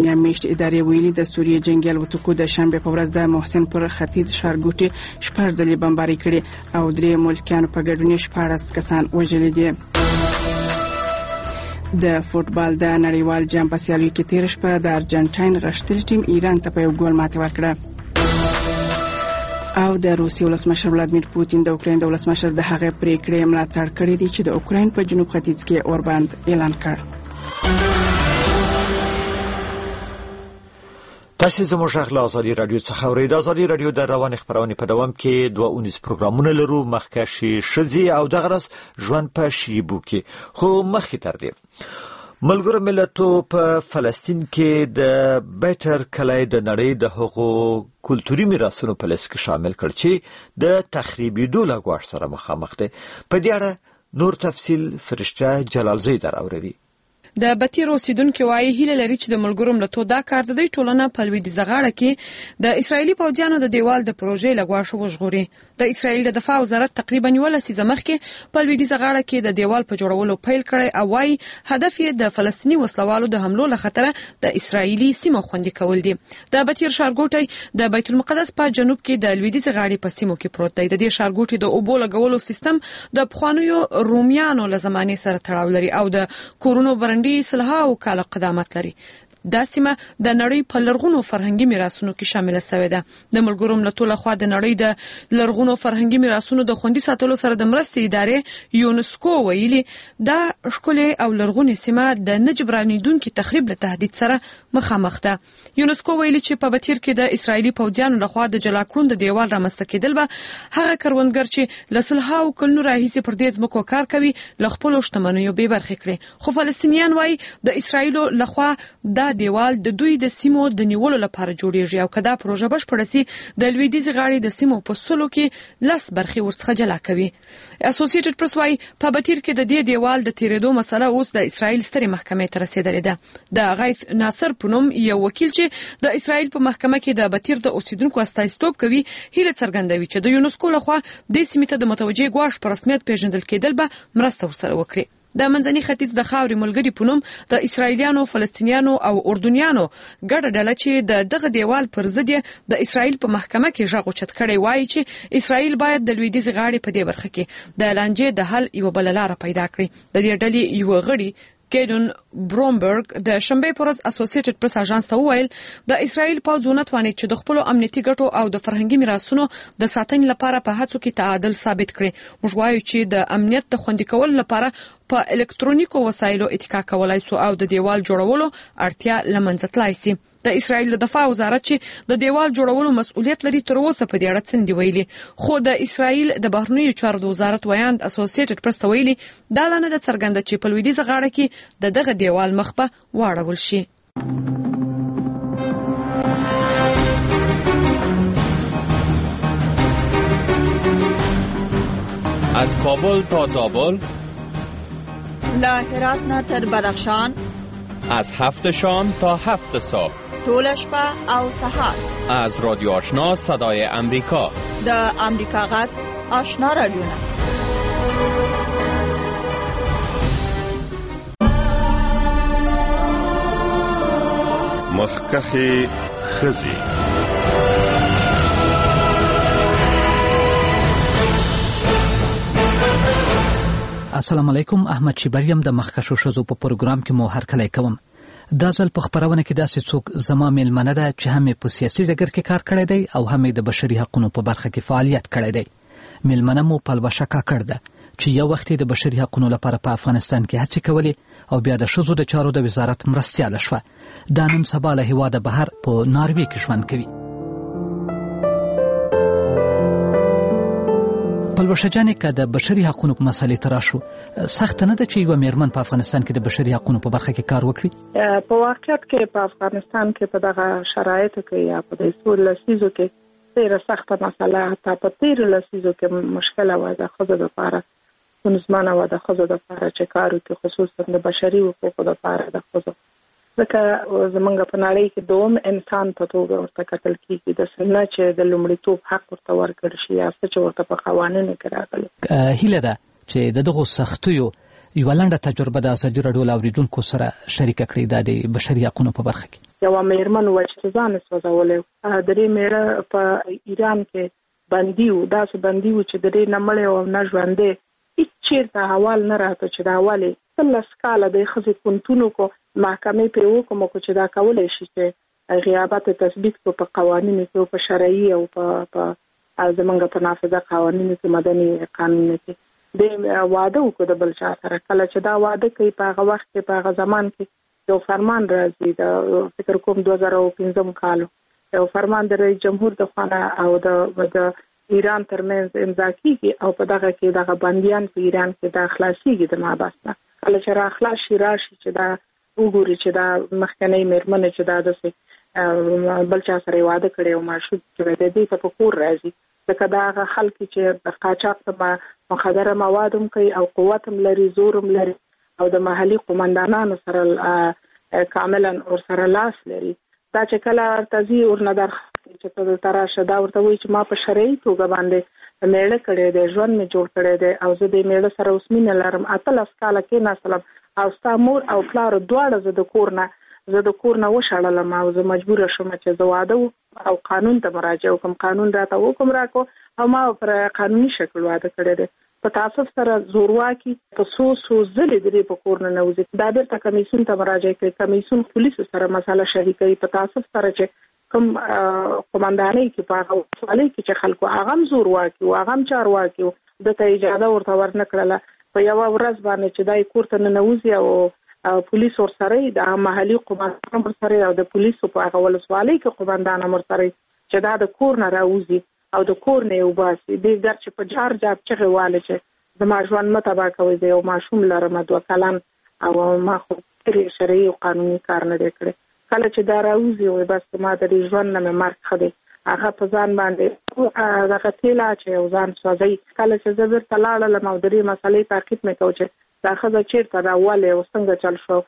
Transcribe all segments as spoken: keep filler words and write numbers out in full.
میشت ادارې ویلي د سوریې جنگي الوتکو د شنبه په ورځ د محسن پر ختیځ ښارګوټي شپږ ځلې بمباري کړې او درې ملکیانو په ګډون شپاړس کسان وژلي دي. د فوتبال د نړیوال جام په سیالیو کې تیر شپه د ارجنټاین غښتلي ټیم ایران ته په یو ګول ماتې ورکړه. او د روسیې ولسمشر ولادیمیر پوتین د اوکراین د ولسمشر د هغې پریکړې ملاتړ کړې دي چې د اوکراین په جنوب ختیځ کې اوربند اعلان کړ. تاسو زموږ غږ له ازادي رادیو څخه اورئ. د ازادي رادیو د رواني خبرونې په دوام کې دوه اونیز پروګرامونه لرو، مخکښي شذي او د غرس ژوند په شیبو کې. خو مخکې تر دې ملګرو ملتونو په فلسطین کې د بیتر کلی د نړۍ د هغو کلتوري میراثونو په لیست کې شامل کړ چې د تخریبېدو له ګواښ سره مخامخ دي. په دې اړه نور تفصیل فرشته جلالزی دراوروي. د بتیر اوسیدونکو وايي هیله لري چې د ملګرو ملتونو دا کار د دوی ټولنه په لویدیځه غاړه کې د اسرایلی پوځیانو د دیوال د پروژې لګواښ وژغوري. د اسرایل د دفاع وزارت تقریبا یو لسیزه مخکې په لویدیځه غاړه کې د دیوال په جوړولو پیل کړی او وايي هدف یې د فلسطینی وسلوالو د حملو له خطره د اسرایلی سیمو خوندي کول دي. د بتیر ښارګوټی د بیت المقدس په جنوب کې د لویدیځه غاړې په سیمو کې پروت دی. د دې ښارګوټي د اوبو لګولو سیستم د پخوانیو رومیانو له زمانې سره تړاو لري او د کورونو برندي سلها او کال قدامت لري. دا سیمه د نړۍ په لرغونو فرهنګي میراثونو کې شامل شوې ده. د ملګرو ملتونو لخوا د نړۍ د لرغونو فرهنګي میراثونو د خوندي ساتلو سره د مرستې ادارې یونسکو ویلي دا ښکلې او لرغونې سیمه د نجبرانیدونکو تخریب له تهدید سره مخامخ ده. یونسکو ویلي چې په بتیر کې د اسرایلی پوځیانو لخوا د جلاکړون د دیوال رامنځته کېدل به هغه کروندګر چې لسلها او کلونو راهیسې پر دې ځمکو کار کوي له خپل شتمنیو بې برخې کړي. خو فلسطینیان وايي د اسرایلو لخوا دا دیوال د دوی د سیمو د نیولو لپاره جوړیږي او کدا پروژه بشپړه سي د لویدیځ غاړې د سیمو په سلو کې لس برخې ورڅخه جلا کوي. اسوسییټډ پریس وايي په بتیر کې د دې دیوال د تیرېدو مسله اوس د اسرایل سترې محکمې ته رسیدلې ده. د غیث ناصر پونم یو وکیل چې د اسرایل په محکمه کې د بتیر د اوسیدونکو استازیتوب کوي هیله څرګندوي چې د یونسکو لخوا د سیمې ته د متوجه ګواښ په رسمیت پیژندل کېدل به مرسته ورسره وکړي. د منځني ختیځ د خاورې ملګری پونم د اسرایلیانو، فلسطینیانو او اردنیانو ګډه ډله چې د دغه دیوال پر ضد د اسرایل په محکمه کې ژغ اوچت کړی وایي چې اسرایل باید د لویدیځ غاړې په دې برخه کې د لانجې د حل یو بل لار پیدا کړي. د دې ډلې یو غړي کیدون برومبرګ د شنبه پر ورځ اسوسییټډ پریس اژانس ته وویل د اسرایل پوځونه توانید چې د خپل امنیتي ګټو او د فرهنګي میراثونو د ساتنې لپاره په هڅو کې تعادل ثابت کړي. موږ وایو چې د امنیت د خوندي کولو لپاره په الکترونیکو وسایلو اتکا کولای سو او د دیوال جوړولو اړتیا لمنځه تلای شي. د اسرایل د دفاع وزارت چې د دیوال جوړولو مسؤلیت لري تر اوسه په دې اړه څه دی ویلي. خو د اسرایل د بهرنیو چارو وزارت ویاند اسوسییټډ پریس ته ویلي دا لنه د څرګنده چې په لویدیځ غاړه کې د دغه دیوال مخ په واړول شي. از کابل تا زابل، له هرات نه تر بدخشان، از هفت شام تا هفت صبح، طول شپه او سهار، از رادیو آشنا صدای امریکا، د امریکا غږ آشنا رادیو. مخکخي خزي السلام علیکم. احمد شیبریم د مخکشو شزو په پروګرام کې مو هرکلی کوم. دا ځل په خبرونه کې داسې څوک زما میلمنه ده چې هم په سیاسي ډګر کې کار کړی دی او هم د بشري حقوقو په برخه کې فعالیت کړی دی. میلمنه مو پلوشه کاکړ ده چې یو وخت د بشري حقوقو لپاره په افغانستان کې هڅې کولې او بیا د شزو د چارو د وزارت مرستیال شوه. دا نن سبا له هیواده بهر په ناروې کې ژوند کوي. پلوشه جانې که د بشري حقوقو په مسلې ته راشو، سخت نه ده چې یو میرمن په افغانستان کې د بشري حقوقو په برخه کې کار وکړي؟ په واقعیت کې په افغانستان کې په دغه شرایطو کې یا په دې څو لسیزو کې ډېره سخته مسله، حتی په تېرو لسیزو کې مشکله وه د ښځو دپاره، ستونزمنه وه د ښځو دپاره چې کار وکړي، خصوصا د بشري حقوقو دپاره د ښځو. ځکه زمونږ په نړۍ کې دوم انسان په توګه ورته کتل کېږي، داسې نه چې د لومړیتوب حق ورته ورکړل شي یا څه چې ورته په قوانینو کې راغلي. هیله ده چې د دغو سختیو یوه لنډه تجربه د ازادي راډیو له اورېدونکو سره شریکه کړئ دا د بشري حقوقو په برخه کې. یو میرمن و چې ځان سوځولې د دې میړه په ایران کې بندي و دا څه بندي و چې د دې نمړې او نه ژوندې هیڅ چیرته حوال نه راته چې دا حواله ثلاث کاله د خزي کنټونو کو محکمې په وکم کو چې دا کولای شي چې غیابت تثبیت کو په قوانینو کې په شرعي او په زمونږ په نافذه قوانینو کې مدني قانون کې د واده وکړه د بل چا سره کله چې دا واده کوي په هغه وخت کې په هغه زمان کې یو فرمان راځي د فکر کوم دوه زره پنځم کال یو فرمان د رئیس جمهور د خانه او د د ایران ترمنځ امضا کیږي او په دغه کې دغه بنديان په ایران کې د خلاصيږي د مابسطه کله چې را خلاص شي راشي چې دا وګوري چې دا مخکنی مېرمن چې دا د بل چا سره واده کړي او ماشوم چې د دې په کور راځي لکه دا خلک چې د قاچاق په مخدره موادم کوي او قوتم لري زورم لري او د محلي قومندانانو سره کاملا اور سره لاس لري دا چې کله ارتضی اور نه در چې په تراشه دا ورته وایي چې ما په شرعي توګه باندې میړه کړی دی ژوند می جوړ کړی دی او زه د میړه سره اوس مینه لرم اتلس کاله کې نسلم او ستا مور او پلار دواړه زه د کور نه زه د کور نه وشړلم او زه مجبور شوم چې زه واده او قانون ته مراجعه وکم قانون راته حکم راکو او ما پر قانوني شکل واده کړی دی په تاسف سره زورواکي په سو سو زلې درې په کور نه نوځي دا بیرته کمیسیون ته مراجعه کوي کمیسیون پولیسو سره مسله شریکوي په تاسف سره چې کوم قومندانۍ کې په هغه سوالي کې چې خلکو هغه زورواکي او هغه چارواکي د ته اجازه ورته ورنکړله په یو ورځ باندې چې دای کور ته نه نوځي او پولیس ور سره د محلي قومندان ور سره او د پولیسو په هغه ولسوالۍ کې قومندان ور سره چې دا د کور نه راوځي او د کور نه وباسي د ګرچ په جار جاب چې غواله چې د ماجوان متابع کوي د یو ماشوم لرم دوه کلن او ما خو شرعي او قانوني کار نه کړی کله چې دا راوځي او بس ما د ژوند نه مرګ خدي هغه په ځان باندې هغه تیلا چې ځان سوځي کله چې زبر تلاړه لمو درې مسلې تاکید مې کوم چې دا خزه چیرته راواله او څنګه چل شو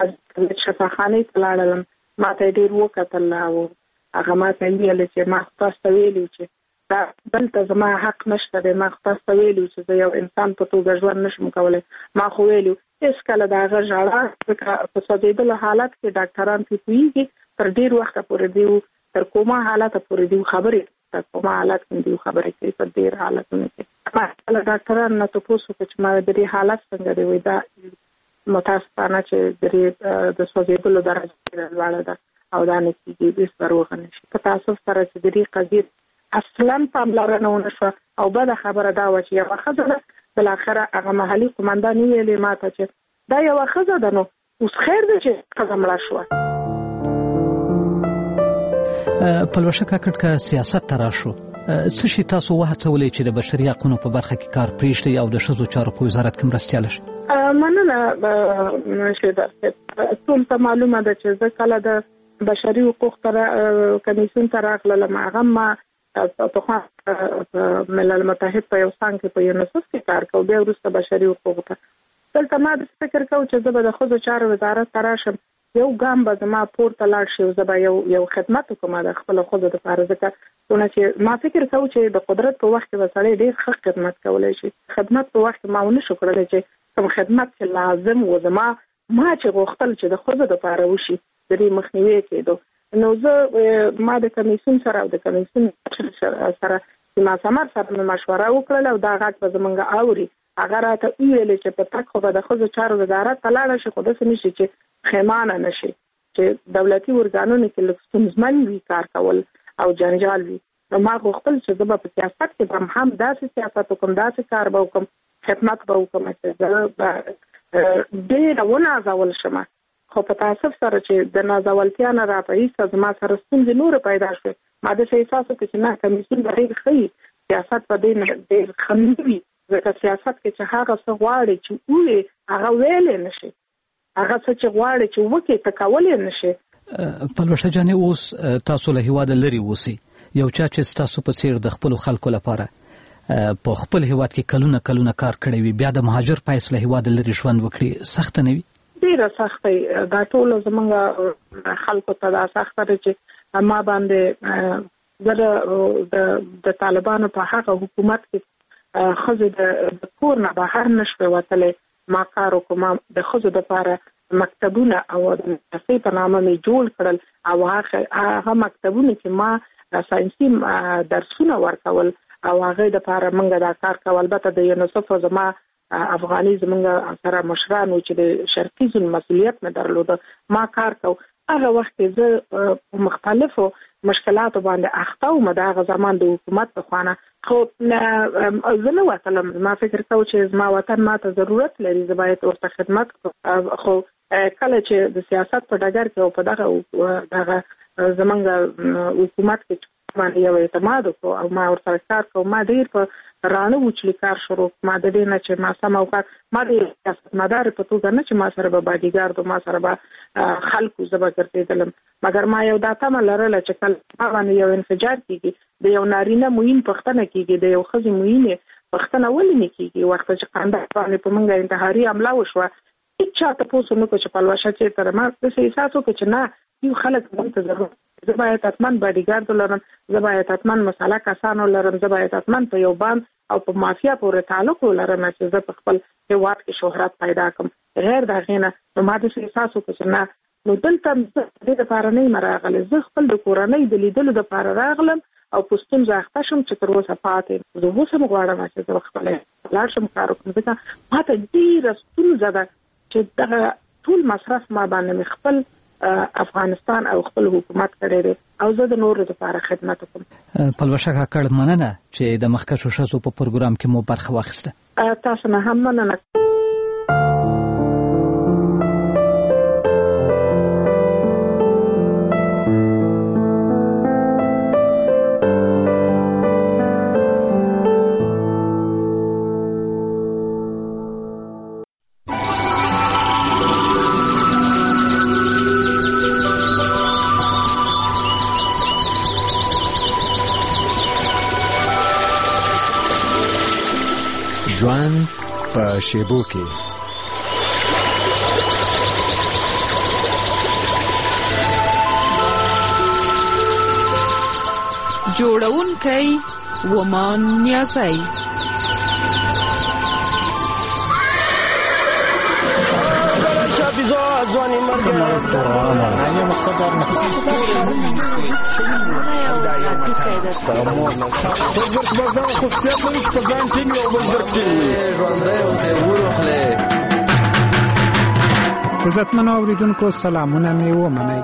د شفاخانه تلاړم ما ته ډیر وکتل او هغه ما ته ویل چې ما تاسو ویلو چې دا بلته زما حق نشته د ما تاسو ویلو چې یو انسان په توګه ژوند نشم کولای ما خو ویلو هیڅ کله دا غږ په سودېدل حالت کې ډاکټران پیږي تر ډیر وخت پورې دی تر کومه حالت پورې دی خبرې تر کومه حالت کې دی خبرې کوي په ډیر حالتونو کې ما ډاکټران نه تاسو چې ما د دې حالت څنګه دی وای دا متاسفانه چې د سودېدل درجه لوړه ده او دا نه کیږي د سروغه نشي په تاسو سره چې د دې قضیه اصلا پاملرنه ونشو او بل خبره دا و چې یو خزه بل اخره هغه محلي قومندان یې ماته چې دا یو خزه ده نو اوس خیر ده چې خزه مړه شو په لوشه کاکټ کا سیاست تراشو څه شي تاسو وهڅولې چې د بشري حقوقو په برخه کې کار پریږدي او د شذو چارو په وزارت کې مرستيال شي مننه نشه ده ټول ته معلومه ده چې ځکه د بشري حقوق تر کمیسیون تر اخلل هغه ما په ملل متحد په یو څنګه په یونیسف کې کار کوي بیا وروسته بشري حقوق ته دلته ما د فکر کوم چې زه به د خزو چارو وزارت تراشم یو ګام به زما پورته لاړ شي زه به یو یو خدمت کوم د خپل خزو د لپاره ځکه چې ما فکر کوم چې د قدرت په وخت کې وسړی ډېر ښه خدمت کولای شي خدمت په وخت ما ونه شو کړل چې کوم خدمت چې لازم و زما ما چې غوښتل چې د خزو د لپاره وشي د دې مخنیوي کېدو نو زه ما د کمیسیون سره او د کمیسیون سره ما سمار سره مشوره وکړه او دا غږ په زمونږ اوري هغه راته ویل چې په تک خو به د خزو چارو وزارت تلاړه شي خو د سمې شي چې خیمانه نشي چې دولتي ورګانونو کې لکستمزمن وی کار کول او جنجال وی نو ما غوښتل چې زه په سیاست کې هم هم داسې سیاست وکم داسې کار به وکم خدمت به وکم چې زه ډېر ونازول شم خو په تاسف سره چې د نازولتیا نه راپېښه زما سره ستونزې نور پیدا شوه ما د احساس وکړ چې نه کمیسیون ډېر ښه سیاست په دې ډېر خنوي ځکه سیاست کې چې هغه څه غواړي چې وې هغه ویلې نشي هغه څه چې غواړي چې وکړي ته کولای نشي په لوشه جانې اوس تاسو له هیواد لري اوسئ یو چا چې تاسو په څیر د خپل خلکو لپاره په خپل هیواد کې کلونه کلونه کار کړی وي بیا د مهاجر فیصله هیواد لري ژوند وکړي سخت نه وي ډیره سختي دا ټول زمونږ خلکو ته دا سخت دی چې ما باندې د د طالبانو په هغه حکومت کې خزه د کور نه بهر نشوي وتلې ما کار وکم د خزه د لپاره مکتبونه او د مدرسې په نامه مې جوړ کړل او هغه مکتبونه چې ما ساينسي درسونه ورکول او هغه د لپاره موږ دا کار کول. البته د یونیسف زما افغاني زمونږ سره مشرانو چې د شرقي زون مسؤلیت نه درلوده ما کار کو. هغه وخت زه مختلفو مشکلاتو باندې اخته وم د هغه زمان د حکومت په خوانه خو زه نه وتلم. ما فکر کوم چې زما وطن ماته ضرورت لري، زه باید ورته خدمت کوم. خو کله چې د سیاست په ډګر کې او په دغه دغه زمونږ حکومت کې باندې یو اعتماد کو او ما ورته کار کوم، ما ډیر په رانه وچلی کار شروع ما د دې نه چې ما سم او کار ما د سیاست مدار په توګه نه چې ما سره به باډیګارد ما سره به خلکو زبا ګرځیدلم، مګر ما یو داته ما لرله چې کله باندې یو انفجار کیږي د یو نارینه موین پښتنه کیږي د یو خزي موینه پښتنه ولې نه کیږي. وخت چې قاندار باندې په منګه انتحاري حمله وشوه هیڅ چاته پوسو نه کو چې پلوشه چې تر ما د احساسو کې چې نه یو خلک مونږ ضرورت زه باید حتمن باډیګارد لرم، زه باید حتمن مساله کسانو لرم، زه باید حتمن په یو باند او په مافیا پورې تعلق ولرم چې زه په خپل هیواد کې شهرت پیدا کړم. غیر دا غینه نو ما د احساسو کې نه نو دلته د لپاره نه مراغله زه خپل د کورنۍ د لیدلو د لپاره راغلم او پښتون ځاخته شم چې تر اوسه پاتې زه اوس هم غواړم چې زه خپل لاړ شم کار وکړم. ځکه ما ته ډېره ستونزه ده چې دغه ټول مصرف ما باندې خپل افغانستان او خپل حکومت کړی دی او زه د نورو لپاره خدمت کوم. پلوشه کاکړ مننه چې د مخکښو ښځو په پروګرام کې مو برخه واخیسته. تاسو نه هم مننه. ژوند په شیبو کې جوړونکی ومان نیازی عزتمنو اوریدونکو سلامونه مې ومنئ.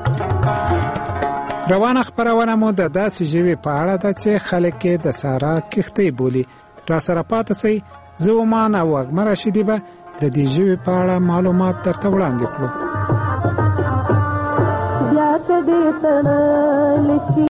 روانه خبرونه مو د داسې ژوي په اړه ده چې خلک یې د سارا کښتۍ بولي. را سره پاتې سئ، زه ومان او اګمه راشدي به د دې ژوي په اړه معلومات درته وړاندې کړو.